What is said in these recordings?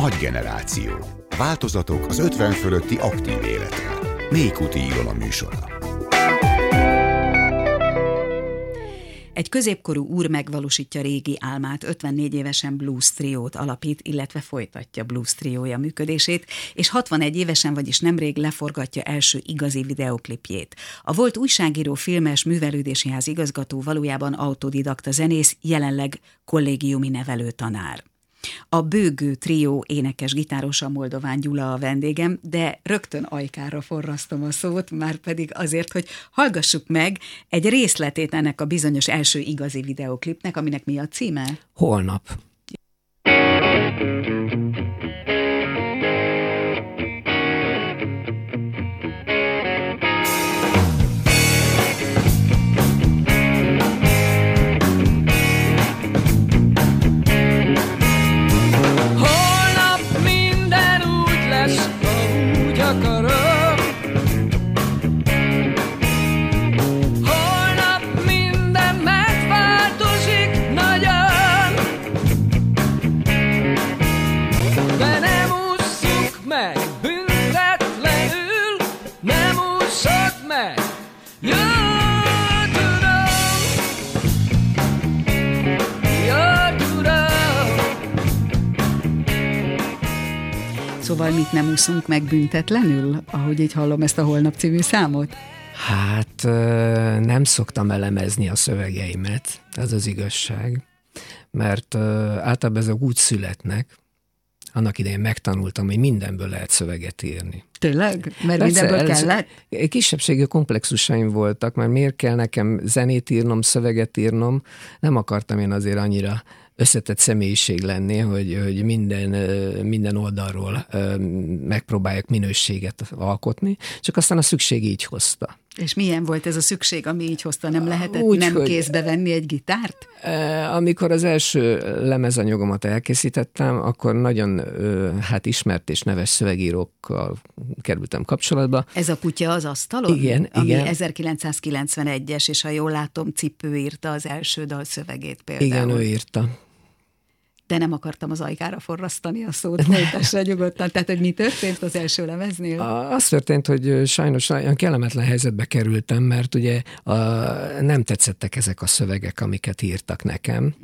Nagy generáció. Változatok az 50 fölötti aktív életre. Mékuti Ilona műsora. Egy középkorú úr megvalósítja régi álmát, 54 évesen blues triót alapít, illetve folytatja blues triója működését, és 61 évesen, vagyis nemrég leforgatja első igazi videoklipjét. A volt újságíró, filmes, művelődési ház igazgató valójában autodidakta zenész, jelenleg kollégiumi nevelőtanár. A bőgő trió énekes gitárosa Moldován Gyula a vendégem, de rögtön ajkára forrasztom a szót, már pedig azért, hogy hallgassuk meg egy részletét ennek a bizonyos első igazi videoklipnek, aminek mi a címe? Holnap. Szóval mit nem úszunk meg büntetlenül, ahogy így hallom ezt a Holnap című számot? Hát nem szoktam elemezni a szövegeimet, ez az igazság, mert általában ezek úgy születnek, annak idején megtanultam, hogy mindenből lehet szöveget írni. Tényleg? Mert mindenből kellett? Kisebbségi komplexusaim voltak, mert miért kell nekem zenét írnom, szöveget írnom, nem akartam én azért annyira összetett személyiség lenni, hogy minden oldalról megpróbálják minőséget alkotni, csak aztán a szükség így hozta. És milyen volt ez a szükség, ami így hozta? Nem lehetett kézbe venni egy gitárt? Amikor az első lemezanyagomat elkészítettem, akkor nagyon ismert és neves szövegírókkal kerültem kapcsolatba. Ez a Kutya az asztalon? Igen, ami igen. 1991-es, és ha jól látom, Cipő írta az első dal szövegét például. Igen, ő írta. De nem akartam az ajkára forrasztani a szót, folytassra nyugodtan. Tehát, hogy mi történt az első lemeznél? Az történt, hogy sajnos olyan kellemetlen helyzetbe kerültem, mert ugye nem tetszettek ezek a szövegek, amiket írtak nekem,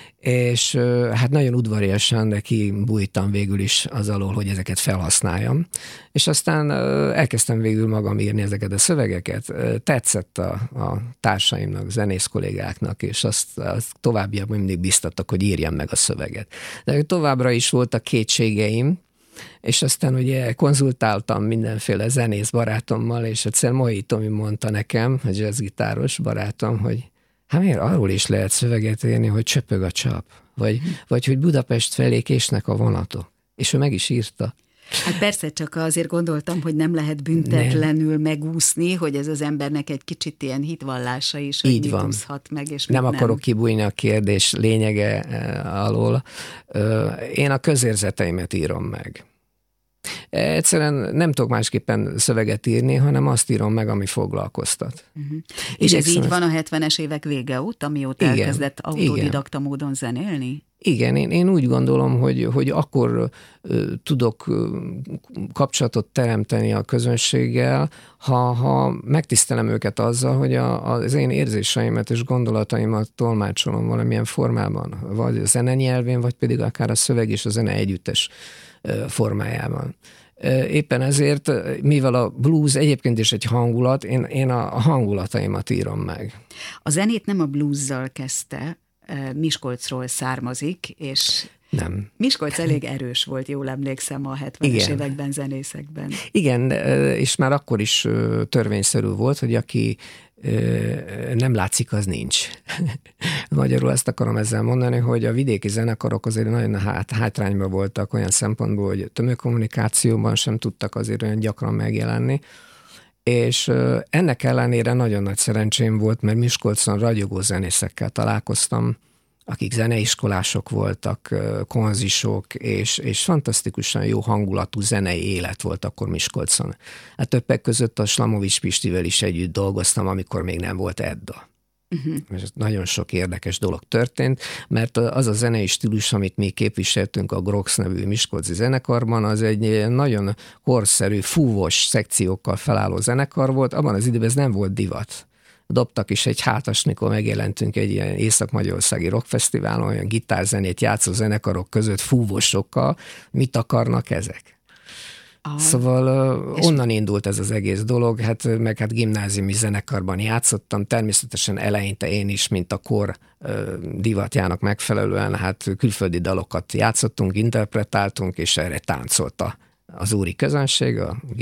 és hát nagyon udvariasan, de kibújtam végül is az alól, hogy ezeket felhasználjam. És aztán elkezdtem végül magam írni ezeket a szövegeket. Tetszett a társaimnak, zenész kollégáknak, és azt továbbiakban mindig biztattak, hogy írjam meg a szöveget. De továbbra is voltak kétségeim, és aztán ugye konzultáltam mindenféle zenész barátommal, és egyszer Mohi Tomi mondta nekem, a jazzgitáros barátom, hogy hát miért arról is lehet szöveget írni, hogy csöpög a csap, vagy hogy Budapest felé késnek a vonatok. És ő meg is írta. Hát persze, csak azért gondoltam, hogy nem lehet büntetlenül megúszni, hogy ez az embernek egy kicsit ilyen hitvallása is, hogy mit úszhat meg, és nem akarok kibújni a kérdés lényege alól. Én a közérzeteimet írom meg. Egyszerűen nem tudok másképpen szöveget írni, hanem azt írom meg, ami foglalkoztat. És ez így van a 70-es évek vége óta, amióta elkezdett autodidakta módon zenélni? Igen, én úgy gondolom, hogy akkor tudok kapcsolatot teremteni a közönséggel, ha megtisztelem őket azzal, hogy az én érzéseimet és gondolataimat tolmácsolom valamilyen formában, vagy a zene nyelvén, vagy pedig akár a szöveg és a zene együttes formájában. Éppen ezért, mivel a blues egyébként is egy hangulat, én a hangulataimat írom meg. A zenét nem a bluesszal kezdte, Miskolcról származik, és nem. Miskolc elég erős volt, jól emlékszem, a 70-es években zenészekben. Igen, és már akkor is törvényszerű volt, hogy aki nem látszik, az nincs. Magyarul ezt akarom ezzel mondani, hogy a vidéki zenekarok azért nagyon hátrányban voltak olyan szempontból, hogy tömegkommunikációban sem tudtak azért olyan gyakran megjelenni, és ennek ellenére nagyon nagy szerencsém volt, mert Miskolcon ragyogó zenészekkel találkoztam, akik zeneiskolások voltak, konzisok, és fantasztikusan jó hangulatú zenei élet volt akkor Miskolcon. Hát többek között a Slamovics Pistivel is együtt dolgoztam, amikor még nem volt Edda. És nagyon sok érdekes dolog történt, mert az a zenei stílus, amit mi képviseltünk a Grox nevű miskolci zenekarban, az egy nagyon korszerű, fúvós szekciókkal felálló zenekar volt. Abban az időben ez nem volt divat. Dobtak is egy hátas, mikor megjelentünk egy ilyen észak-magyarországi rockfesztiválon, olyan gitárzenét játszó zenekarok között fúvósokkal. Mit akarnak ezek? Szóval onnan indult ez az egész dolog, meg gimnáziumi zenekarban játszottam, természetesen eleinte én is, mint a kor divatjának megfelelően, külföldi dalokat játszottunk, interpretáltunk, és erre táncolta az úri közönség,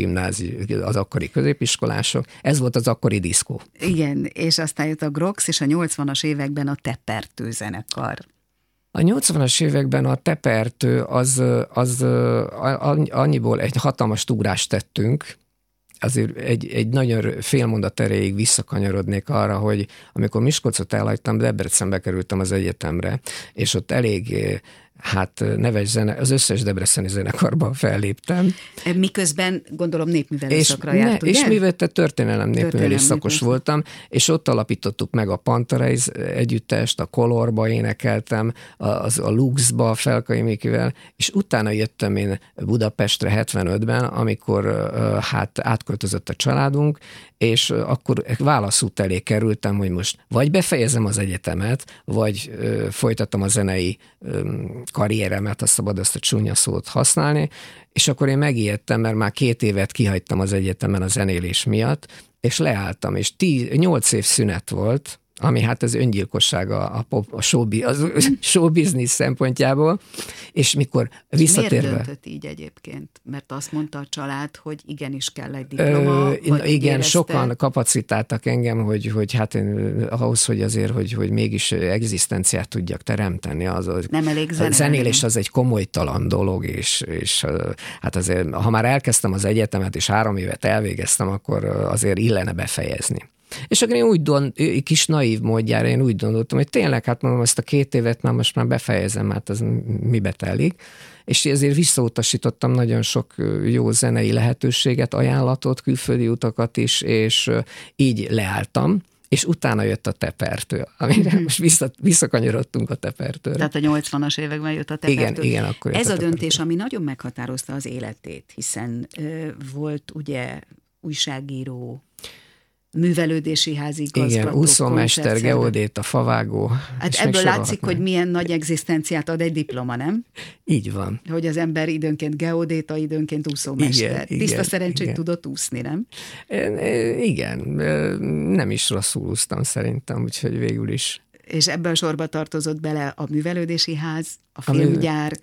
az akkori középiskolások. Ez volt az akkori diszkó. Igen, és aztán jött a Grox, és a 80-as években a Tepertő zenekar. A 80-as években a Tepertő az annyiból egy hatalmas ugrást tettünk, azért egy nagyon félmondat erejéig visszakanyarodnék arra, hogy amikor Miskolcot elhagytam, Debrecenbe kerültem az egyetemre, és ott elég neves az összes debreceni zenekarban felléptem. Miközben gondolom népművelő szakra járt, ugye? És mivel történelem népművelő szakos voltam, és ott alapítottuk meg a Pantareiz együttest, a Colorba énekeltem, a Luxba, Felkai Mikivel, és utána jöttem én Budapestre 75-ben, amikor átköltözött a családunk, és akkor válaszút elé kerültem, hogy most vagy befejezem az egyetemet, vagy folytatom a zenei karrieremet, ha szabad ezt a csúnya szót használni, és akkor én megijedtem, mert már 2 évet kihagytam az egyetemen a zenélés miatt, és leálltam, és 8 év szünet volt, ami ez öngyilkosság a showbiznisz szempontjából, és mikor visszatérve... Miért döntött így egyébként? Mert azt mondta a család, hogy igenis kell egy diploma? Igen, érezte? Sokan kapacitáltak engem, hogy én, ahhoz, hogy azért, hogy mégis egzisztenciát tudjak teremteni. Nem elég zenélés az egy komolytalan dolog, és azért, ha már elkezdtem az egyetemet, és 3 évet elvégeztem, akkor azért illene befejezni. És akkor én kis naív módjára én úgy gondoltam, hogy tényleg, mondom, ezt a 2 évet most már befejezem, az mibe telik. És ezért visszautasítottam nagyon sok jó zenei lehetőséget, ajánlatot, külföldi utakat is, és így leálltam. És utána jött a Tepertő, amire most visszakanyarodtunk a Tepertőre. Tehát a 80-as években jött a Tepertő. Igen, akkor ez a döntés, ami nagyon meghatározta az életét, hiszen volt ugye újságíró, művelődési házigazgató. Igen, úszómester, geodéta, favágó. Ebből látszik, hogy milyen nagy egzisztenciát ad egy diploma, nem? Így van. Hogy az ember időnként geodéta, időnként úszómester. Tiszta szerencsét tudott úszni, nem? Igen, nem is rosszul úsztam szerintem, úgyhogy végül is. És ebben a sorba tartozott bele a művelődési ház, a filmgyár.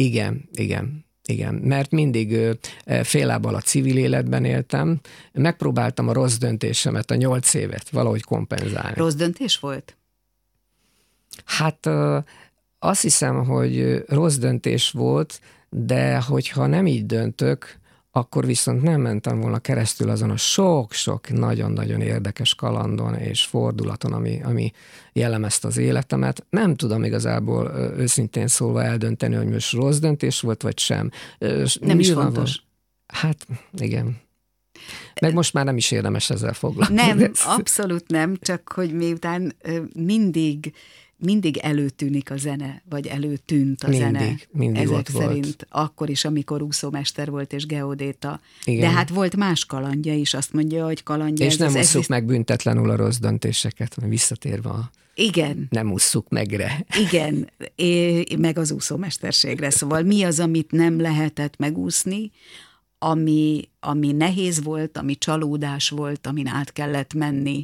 Igen, mert mindig félábbal a civil életben éltem. Megpróbáltam a rossz döntésemet, a 8 évet valahogy kompenzálni. Rossz döntés volt? Azt hiszem, hogy rossz döntés volt, de hogyha nem így döntök, akkor viszont nem mentem volna keresztül azon a sok-sok nagyon-nagyon érdekes kalandon és fordulaton, ami jellemezte az életemet. Nem tudom igazából őszintén szólva eldönteni, hogy most rossz döntés volt, vagy sem. Nem is fontos. Igen. Meg most már nem is érdemes ezzel foglalkozni. Nem, abszolút nem, csak hogy miután mindig előtűnik a zene, vagy előtűnt a zene. Mindig ezek ott szerint, volt. Akkor is, amikor úszómester volt és geodéta. Igen. De volt más kalandja is, azt mondja, hogy kalandja. És nem ússzuk meg büntetlenül a rossz döntéseket, visszatérve Igen. Nem ússzuk megre. Igen, meg az úszómesterségre. Szóval mi az, amit nem lehetett megúszni, ami nehéz volt, ami csalódás volt, amin át kellett menni?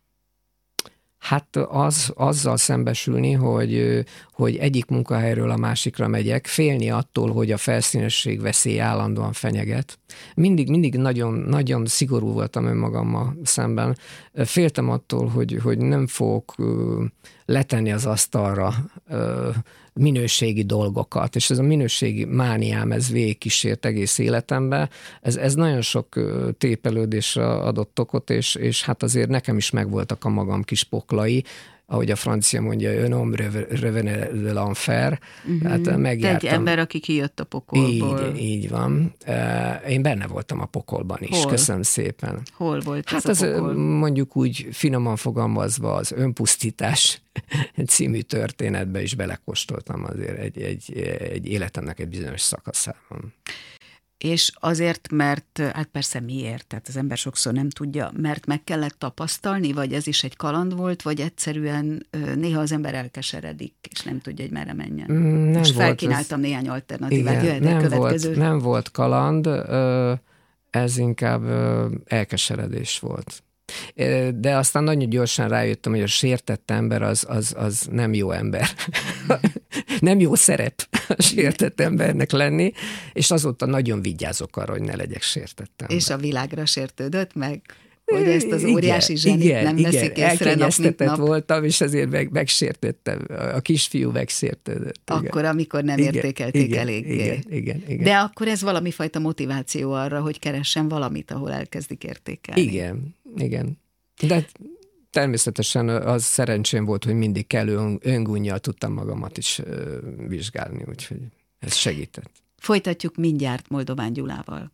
Azzal szembesülni, hogy egyik munkahelyről a másikra megyek, félni attól, hogy a felszínesség veszély állandóan fenyeget. Mindig nagyon, nagyon szigorú voltam önmagammal szemben. Féltem attól, hogy nem fogok letenni az asztalra minőségi dolgokat, és ez a minőségi mániám, ez végigkísért egész életemben. Ez nagyon sok tépelődésre adott okot, és azért nekem is megvoltak a magam kis poklai. ahogy a francia mondja, un homme revenait de l'enfer. Hát megjártam. Te egy ember, aki kijött a pokolból. Így van. Én benne voltam a pokolban is. Hol? Köszönöm szépen. Hol volt hát ez a pokol? Mondjuk úgy finoman fogalmazva az önpusztítás című történetbe is belekóstoltam azért egy életemnek egy bizonyos szakaszában. És azért, mert, hát persze miért, tehát az ember sokszor nem tudja, mert meg kellett tapasztalni, vagy ez is egy kaland volt, vagy egyszerűen néha az ember elkeseredik, és nem tudja, hogy merre menjen. Most felkínáltam néhány alternatívát, jöhet a következő. Nem volt kaland, ez inkább elkeseredés volt. De aztán nagyon gyorsan rájöttem, hogy a sértett ember az nem jó ember. Nem jó szerep a sértett embernek lenni, és azóta nagyon vigyázok arra, hogy ne legyek sértett ember. És a világra sértődött meg? Hogy ezt az óriási zsenit nem veszik észre nap, mint nap. Voltam, és azért megsértettem. A kisfiú megsértődött. Akkor, amikor nem értékelték eléggé. Igen. De akkor ez valami fajta motiváció arra, hogy keressen valamit, ahol elkezdik értékelni. Igen. De természetesen az szerencsém volt, hogy mindig kellő öngunnyal tudtam magamat is vizsgálni, úgyhogy ez segített. Folytatjuk mindjárt Moldován Gyulával.